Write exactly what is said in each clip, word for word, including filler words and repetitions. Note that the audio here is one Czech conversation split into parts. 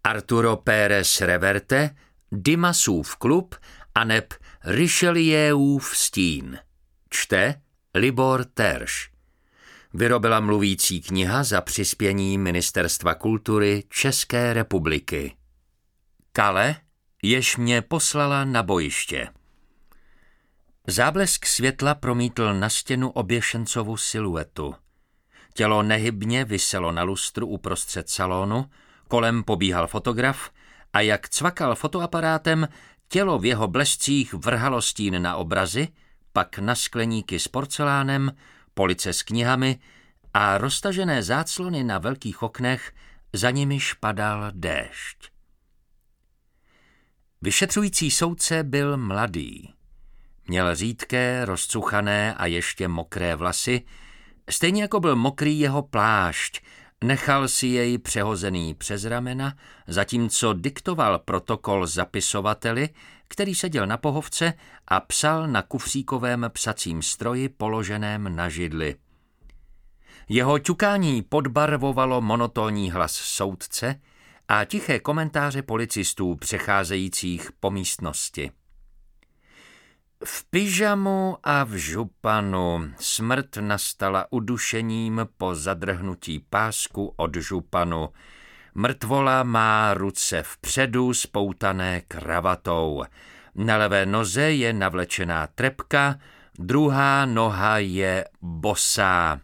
Arturo Pérez Reverte, Dimasův klub aneb Richelieuův stín. Čte Libor Terš. Vyrobila mluvící kniha za přispění Ministerstva kultury České republiky. Kale, jež mě poslala na bojiště. Záblesk světla promítl na stěnu oběšencovu siluetu. Tělo nehybně viselo na lustru uprostřed salonu, kolem pobíhal fotograf a jak cvakal fotoaparátem, tělo v jeho blescích vrhalo stín na obrazy, pak na skleníky s porcelánem, police s knihami a roztažené záclony na velkých oknech, za nimiž padal déšť. Vyšetřující soudce byl mladý. Měl řídké, rozcuchané a ještě mokré vlasy, stejně jako byl mokrý jeho plášť, nechal si jej přehozený přes ramena, zatímco diktoval protokol zapisovateli, který seděl na pohovce a psal na kufříkovém psacím stroji položeném na židli. Jeho ťukání podbarvovalo monotónní hlas soudce a tiché komentáře policistů přecházejících po místnosti. V pyžamu a v županu smrt nastala udušením po zadrhnutí pásku od županu. Mrtvola má ruce vpředu spoutané kravatou. Na levé noze je navlečená trepka, druhá noha je bosá.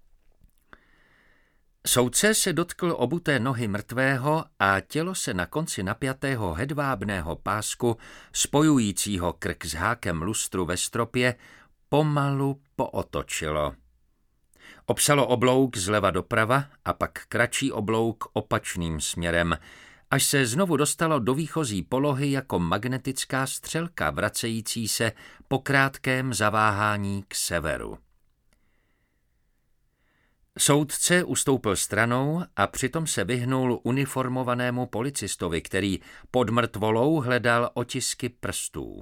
Soudce se dotkl obuté nohy mrtvého a tělo se na konci napjatého hedvábného pásku, spojujícího krk s hákem lustru ve stropě, pomalu pootočilo. Obsalo oblouk zleva doprava a pak kratší oblouk opačným směrem, až se znovu dostalo do výchozí polohy jako magnetická střelka vracející se po krátkém zaváhání k severu. Soudce ustoupil stranou a přitom se vyhnul uniformovanému policistovi, který pod mrtvolou hledal otisky prstů.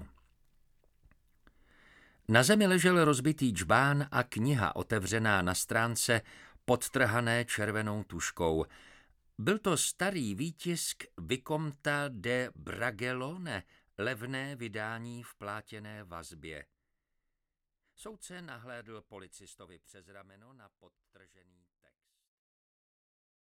Na zemi ležel rozbitý džbán a kniha otevřená na stránce podtrhané červenou tužkou. Byl to starý výtisk Vicomta de Bragelonne, levné vydání v plátěné vazbě. Soudce nahlédl policistovi přes rameno na podtržený